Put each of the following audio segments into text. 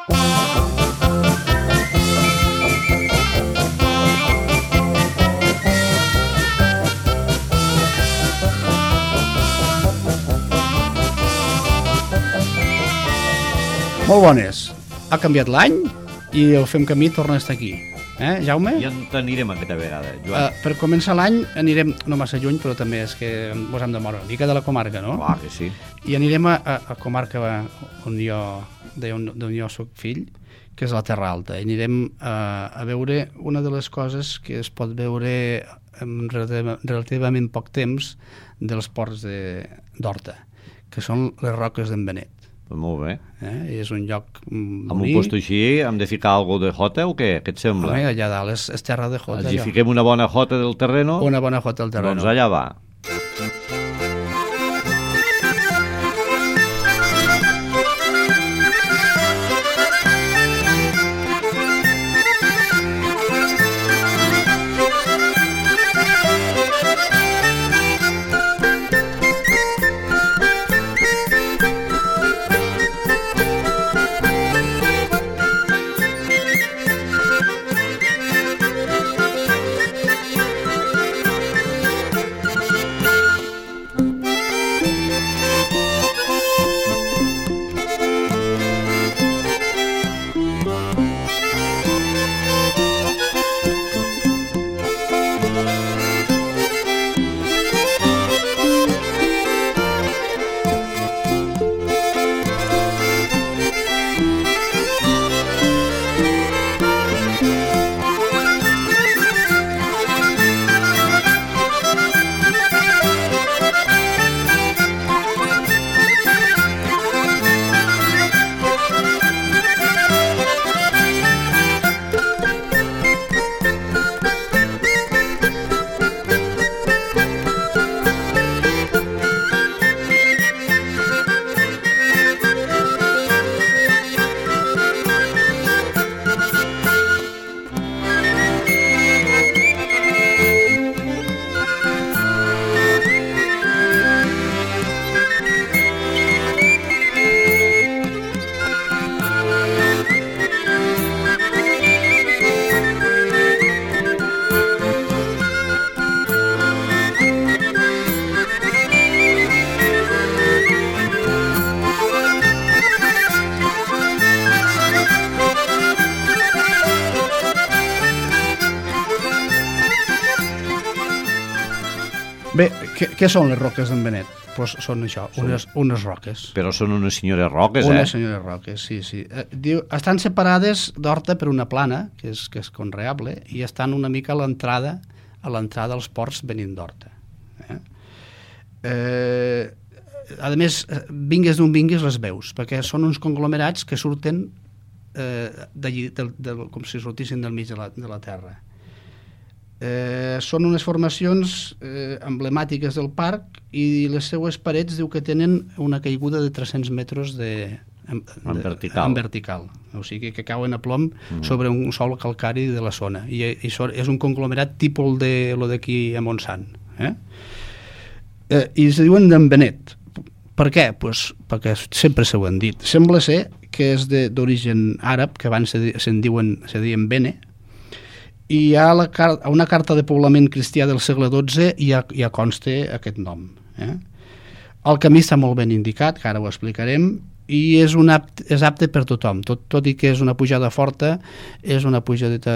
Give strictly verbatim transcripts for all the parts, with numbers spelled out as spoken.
Molt bones. Ha canviat l'any i el Fem Camí torna a estar aquí. Eh, Jaume? I on anirem aquesta vegada, Joan? Uh, per començar l'any anirem, no massa lluny, però també és que ens hem de moure una mica de la comarca, no? Clar que sí. I anirem a, a, a comarca on jo, d'on jo soc fill, que és la Terra Alta. I anirem a, a veure una de les coses que es pot veure en relativa, relativament poc temps dels ports d'Horta, que són les Roques d'en Benet. Pues molt bé. Eh? És un lloc bonic. Amb un posto així hem de ficar alguna de jota o què? Què et sembla? Home, allà dalt és, és terra de jota. Si fiquem una bona jota del terreno... Una bona jota del terreno. Doncs allà va. Bé, què, què són les roques d'en Benet? Pues són això, unes, unes roques. Però són unes senyores roques, unes eh? Unes senyores roques, sí, sí. Eh, diu, estan separades d'Horta per una plana, que és, que és conreable, i estan una mica a l'entrada a l'entrada als ports venint d'Horta. Eh? Eh, a més, vingues d'on vingues les veus, perquè són uns conglomerats que surten eh, d'allí, del, del, com si sortissin del mig de la, de la terra. Eh, són unes formacions eh, emblemàtiques del parc i les seues parets diu que tenen una caiguda de tres-cents metres de, en, de, en, vertical. en vertical, o sigui que cauen a plom mm. sobre un sòl calcari de la zona i, i so, és un conglomerat tipus de lo d'aquí a Montsant, eh? Eh, i es diuen d'en Benet. Per què? Pues perquè sempre s'ho han dit. Sembla ser que és d'origen àrab, que abans se'n se diuen se diuen Bene, i hi ha la car una carta de poblament cristià del segle dotze i ja, ja consta aquest nom. Eh? El camí està molt ben indicat, que ara ho explicarem, i és, un apte, és apte per tothom, tot, tot i que és una pujada forta, és una pujadeta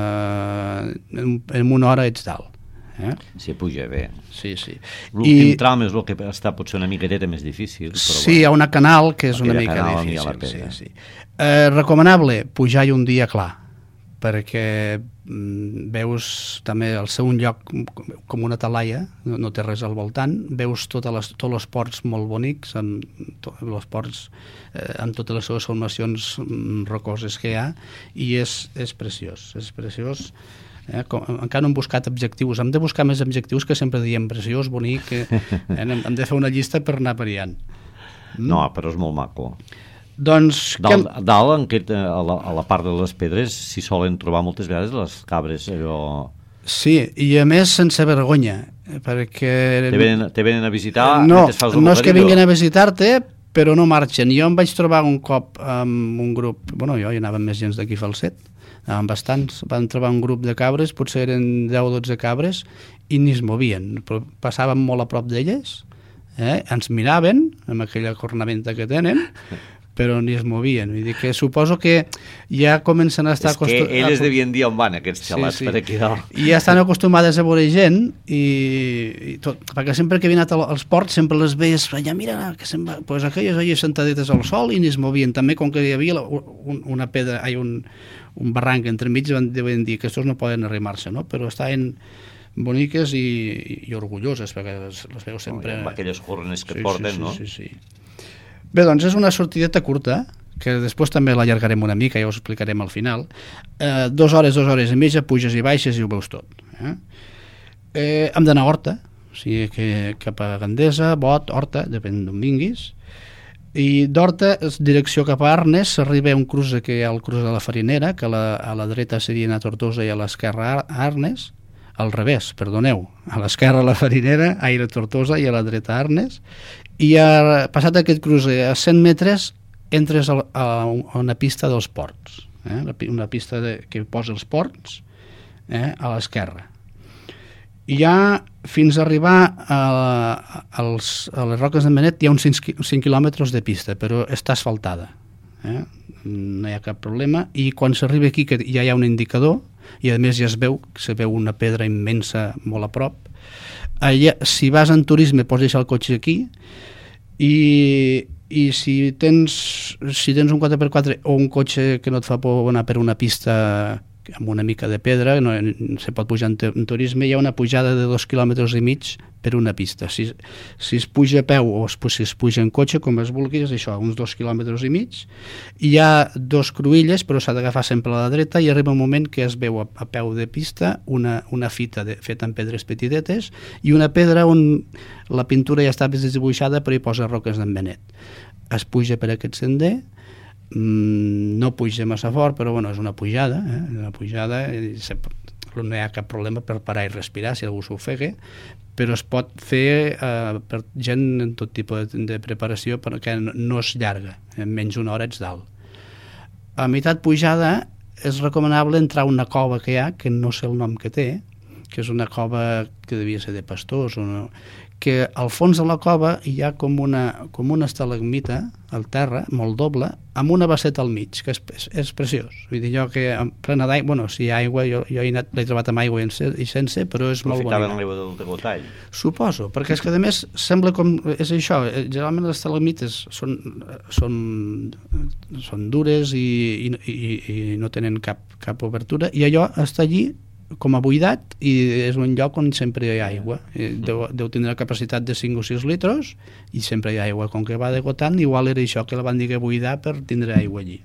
en, en una hora ets dalt. Eh? Sí, puja bé. Sí, sí. L'últim I... tram és el que està potser una miqueteta més difícil. Però sí, bueno, hi ha una canal que és una mica canal, difícil. Sí, sí. Eh, recomanable, pujar-hi un dia clar, perquè mm, veus també el seu un lloc com una talaia, no, no té res al voltant, veus totes les, tots els ports molt bonics, amb, to, els ports eh, amb totes les seves formacions mm, rocoses que hi ha, i és, és preciós, és preciós. Eh, com, encara no hem buscat objectius, hem de buscar més objectius que sempre diem preciós, bonic, eh, eh, hem de fer una llista per anar variant. Mm? No, però és molt maco. Doncs dalt, que... dalt en aquest, a, la, a la part de les pedres s'hi solen trobar moltes vegades les cabres, allò... Sí, i a més sense vergonya, perquè... Te venen, te venen a visitar? No, no és que vinguin a visitar-te, però no marxen. Jo em vaig trobar un cop amb un grup, bueno, jo hi anava més gens d'aquí Falset, anàvem bastants, vam trobar un grup de cabres, potser eren deu o dotze cabres, i ni es movien, però passàvem molt a prop d'elles, eh? Ens miraven amb aquella cornamenta que tenen, però ni es movien. Vull dir que suposo que ja comencen a estar... És que elles devien dir on van aquests xalats, sí, sí, per aquí dalt. I ja estan acostumades a veure gent, i, i tot, perquè sempre que he anat als ports sempre les veies, allà mira, que se'n va, pues aquelles allà sentadetes al sol i ni es movien. També com que hi havia un, una pedra, hi un, un barranc entremig, van, deuen dir que estos no poden arrimar-se, no? Però estaven boniques i, i orgulloses, perquè les, les veus sempre... Amb aquelles cornes que sí, porten, sí, sí, no? Sí, sí, sí. Bé, doncs és una sortideta curta, que després també l'allargarem una mica, ja us explicarem al final. Eh, dues hores, dues hores i mitja, puges i baixes i ho veus tot. Eh? Eh, hem d'anar a Horta, o sigui que cap a Gandesa, Bot, Horta, depèn d'on vinguis. I d'Horta, direcció cap a Arnes, s'arriba a un cruce que hi ha el cruce de la Farinera, que a la, a la dreta seria a Tortosa i a l'esquerra a Arnes, al revés, perdoneu, a l'esquerra a la Farinera, a Aire Tortosa i a la dreta a Arnes, i a, passat aquest cruce a cent metres entres a, a una pista dels ports, eh? Una pista de, que posa els ports, eh? A l'esquerra. I ja fins a arribar a, a, als, a les Roques d'en Benet hi ha uns cinc quilòmetres de pista, però està asfaltada, eh? No hi ha cap problema, i quan s'arriba aquí que ja hi ha un indicador i a més ja es veu, se veu una pedra immensa molt a prop. Allà, si vas en turisme pots deixar el cotxe aquí, i, i si tens si tens un quatre per quatre o un cotxe que no et fa por anar per una pista amb una mica de pedra, no, se pot pujar en, en turisme, hi ha una pujada de dos quilòmetres i mig per una pista. Si, si es puja a peu o es, si es puja en cotxe, com es vulgui, és això, uns dos quilòmetres i mig. Hi ha dos cruïlles, però s'ha d'agafar sempre a la dreta, i arriba un moment que es veu a, a peu de pista una, una fita de, feta amb pedres petidetes i una pedra on la pintura ja està desdibuixada, però hi posa Roques d'en Benet. Es puja per aquest sender, no puja massa fort, però bueno, és una pujada, eh? Una pujada, no hi ha cap problema per parar i respirar si algú s'ofega, però es pot fer eh, per gent en tot tipus de, de preparació, perquè no és llarga, en menys una hora ets dalt. A meitat pujada és recomanable entrar a una cova que hi ha, que no sé el nom que té, que és una cova que devia ser de pastors, o no, que al fons de la cova hi ha com una, com una estalagmita al terra, molt doble, amb una basseta al mig, que és, és, és preciós. Vull dir, jo que plena d'aigua, bueno, si hi ha aigua, jo, jo he anat, l'he trobat amb aigua i sense, però és molt bonica. Aprofitaven l'aigua del degotall. Suposo, perquè és que a més sembla com, és això, generalment les estalagmites són, són, són dures i, i, i, i no tenen cap, cap obertura, i allò està allí com a buidat, i és un lloc on sempre hi ha aigua. Deu, deu tindre la capacitat de cinc o sis litres i sempre hi ha aigua. Com que va degotant, igual era això que la van dir que buidar per tindre aigua allí.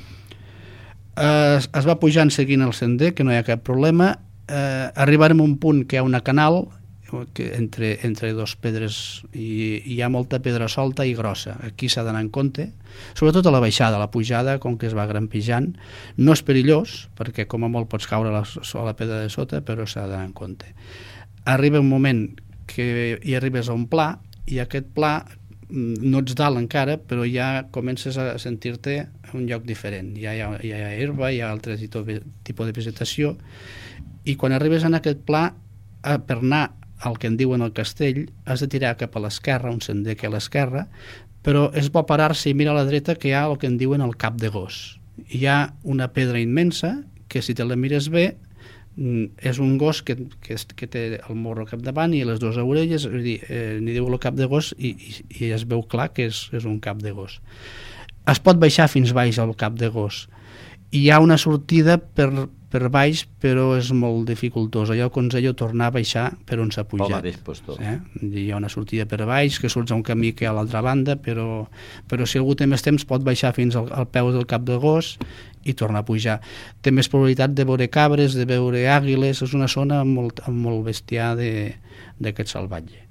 Es, es va pujant seguint el sender, que no hi ha cap problema. Eh, arribarem a un punt que hi ha una canal que entre, entre dos pedres, i hi ha molta pedra solta i grossa. Aquí s'ha d'anar en compte, sobretot a la baixada. A la pujada, com que es va grampejant, no és perillós, perquè com a molt pots caure a la, a la pedra de sota, però s'ha d'anar en compte. Arriba un moment que hi arribes a un pla, i aquest pla no ets dalt encara, però ja comences a sentir-te en un lloc diferent. Ja hi ha, hi ha herba, hi ha altre tipus de vegetació, i quan arribes en aquest pla, per anar el que en diuen el castell, has de tirar cap a l'esquerra, un sender que a l'esquerra, però és bo parar-se i mirar a la dreta, que hi ha el que en diuen el cap de gos. Hi ha una pedra immensa que, si te la mires bé, és un gos que, que, que té el morro cap davant i les dues orelles, és dir, eh, n'hi diu el cap de gos, i, i, i es veu clar que és, és un cap de gos. Es pot baixar fins baix al cap de gos. Hi ha una sortida per, per baix, però és molt dificultosa. Jo aconsello tornar a baixar per on s'ha pujat. Eh? Hi ha una sortida per baix, que surts a un camí que hi ha a l'altra banda, però, però si algú té més temps pot baixar fins al, al peu del cap de gos i tornar a pujar. Té més probabilitat de veure cabres, de veure àguiles, és una zona amb molt, amb molt bestiar d'aquest salvatge.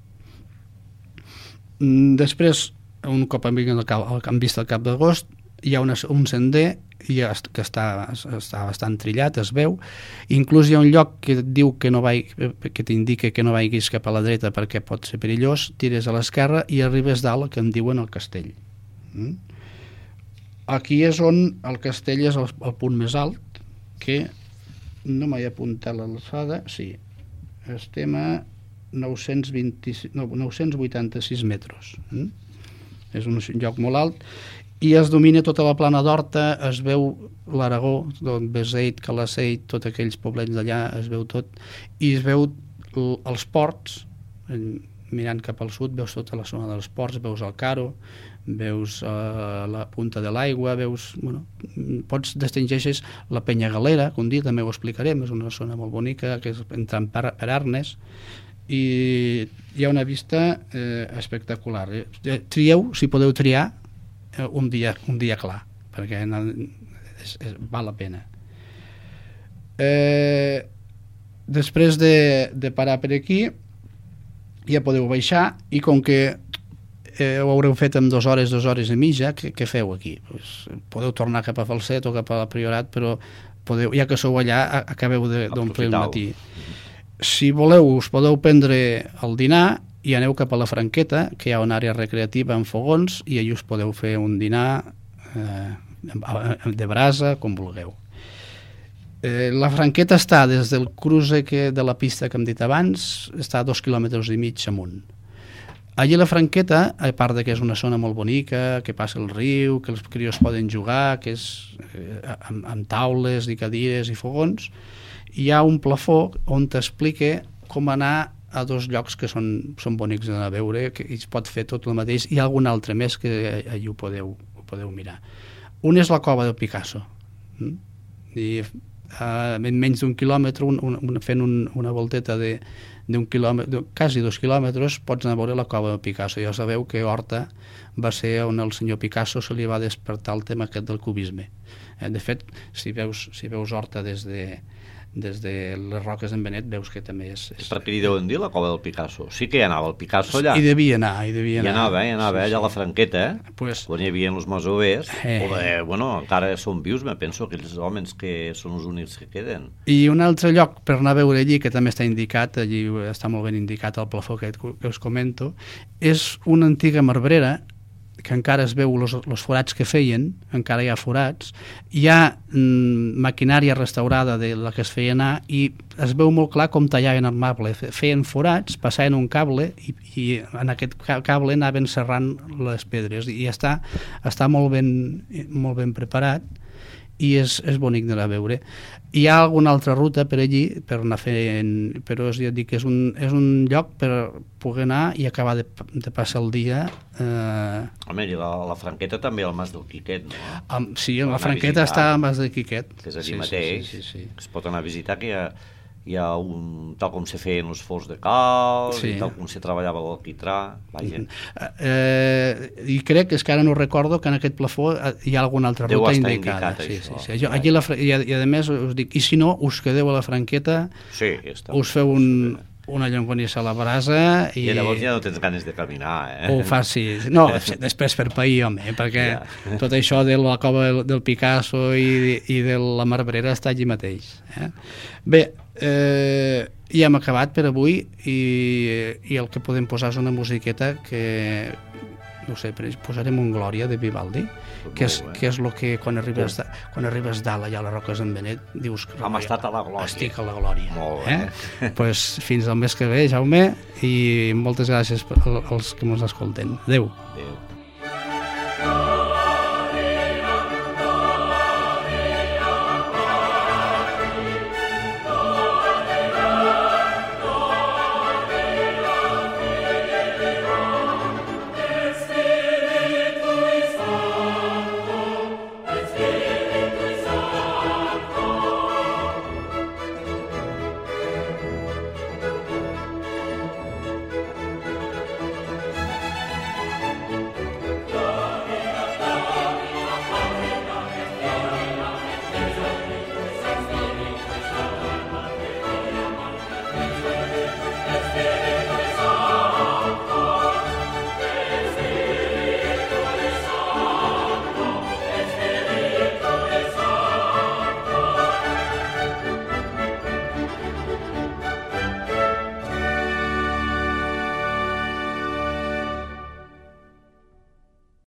Després, un cop hem vist el cap d'agost, hi ha una, un sender ja que està, està bastant trillat, es veu. Inclús hi ha un lloc que et diu que no vai, que t'indica que no vagis cap a la dreta perquè pot ser perillós, tires a l'esquerra i arribes dalt, que en diuen el castell. Mm? Aquí és on el castell és el, el punt més alt, que no m'he apuntat l'alçada, sí, estem a nou-cents vint, no, nou-cents vuitanta-sis metres. Mm? És un lloc molt alt i es domina tota la plana d'Horta, es veu l'Aragó, doncs Beseit, Calaceit, tots aquells poblets d'allà, es veu tot, i es veu els ports, mirant cap al sud veus tota la zona dels ports, veus el Caro, veus uh, la punta de l'aigua, veus, bueno, pots distingeixes la Penya Galera, que un dia també ho explicarem, és una zona molt bonica, que és entrant per, per Arnes, i hi ha una vista eh, espectacular. Eh, trieu, si podeu triar, eh, un, dia, un dia clar, perquè no, és, és, val la pena. Eh, després de, de parar per aquí, ja podeu baixar, i com que eh, ho haureu fet en dues hores, dues hores i mitja, què, què feu aquí? Pues, podeu tornar cap a Falset o cap a la Priorat, però podeu, ja que sou allà, acabeu d'omplir el matí. Si voleu, us podeu prendre el dinar i aneu cap a la Franqueta, que hi ha una àrea recreativa amb fogons, i allà us podeu fer un dinar eh, de brasa, com vulgueu. Eh, la Franqueta està des del cruce que, de la pista que hem dit abans, està a dos quilòmetres i mig amunt. Allí la Franqueta, a part de que és una zona molt bonica, que passa el riu, que els crios poden jugar, que és eh, amb, amb taules i cadires i fogons, hi ha un plafó on t'explica com anar a dos llocs que són, són bonics d'anar a veure, que es pot fer tot el mateix, i algun altre més que allí ho podeu, ho podeu mirar. Un és la cova del Picasso, mm? i uh, en menys d'un quilòmetre, un, un, fent un, una volteta de d'un quilòmetre, quasi dos quilòmetres, pots anar a veure la cova del Picasso. Ja sabeu que Horta va ser on el senyor Picasso se li va despertar el tema aquest del cubisme. Eh, de fet, si veus, si veus Horta des de, des de les Roques d'en Benet, veus que també és... és... Per què li deuen dir la cova del Picasso? Sí que hi anava el Picasso allà. Hi devia anar, hi devia anar. Hi anava, hi anava, sí, allà a la Franqueta, eh? Pues... quan hi havia els masovers, eh... o de, bueno, encara són vius, me penso, aquells homes que són els únics que queden. I un altre lloc per anar a veure allí, que també està indicat, allí està molt ben indicat el plafó que, que us comento, és una antiga marbrera, que encara es veu els forats que feien, encara hi ha forats, hi ha mm, maquinària restaurada de la que es feia anar, i es veu molt clar com tallaven el marbre, feien forats, passaven un cable i, i en aquest cable anaven serrant les pedres, i està, està molt ben, molt ben preparat, i és, és bonic d'anar a veure. Hi ha alguna altra ruta per allí, per anar fent, però ja dic que és un, és un lloc per poder anar i acabar de, de passar el dia. Eh... Home, i la, la Franqueta també al Mas del Quiquet, no? Um, sí, la Franqueta està al Mas del Quiquet. Que és allí sí, mateix, sí, sí, sí, sí. Es pot anar a visitar, que hi ha, hi ha un, tal com se feien els forns de cal, sí, i tal com se treballava l'alquitrà, vaja. Eh, I crec, és que ara no recordo, que en aquest plafó hi ha alguna altra ruta indicada. Indicat, sí, això. Sí, sí. Jo, allí la, i, a, I a més us dic, i si no, us quedeu a la Franqueta, sí, està, us feu un, una llonganissa a la brasa i... I llavors ja no tens ganes de caminar, eh? Ho facis. No, després per pair, home, perquè ja. Tot això de la cova del, del Picasso i, i de la marbrera està allí mateix. Eh? Bé, eh, ja hem acabat per avui, i, i el que podem posar és una musiqueta que, no sé, posarem un Glòria de Vivaldi, que és, que és el que quan arribes, da, quan arribes dalt allà a les Roques d'en Benet dius que hem estat a la glòria. Estic a la glòria. Molt bé. Eh? Pues fins al mes que ve, Jaume, i moltes gràcies als que ens escolten. Adéu. Adéu.